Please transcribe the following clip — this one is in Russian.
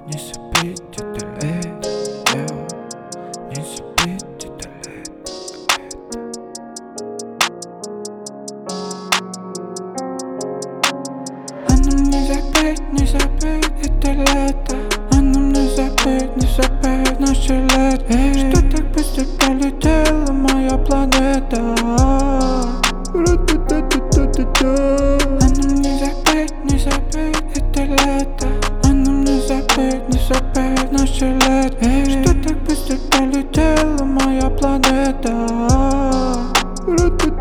Не забыть это лето, не забыть это лето. А нам не забыть это лето. А нам не забыть наше лето. Что так быстро полетела моя планета? А нам не забыть это лето. А нам не забыть наше лето. Что так быстро полетела моя планета?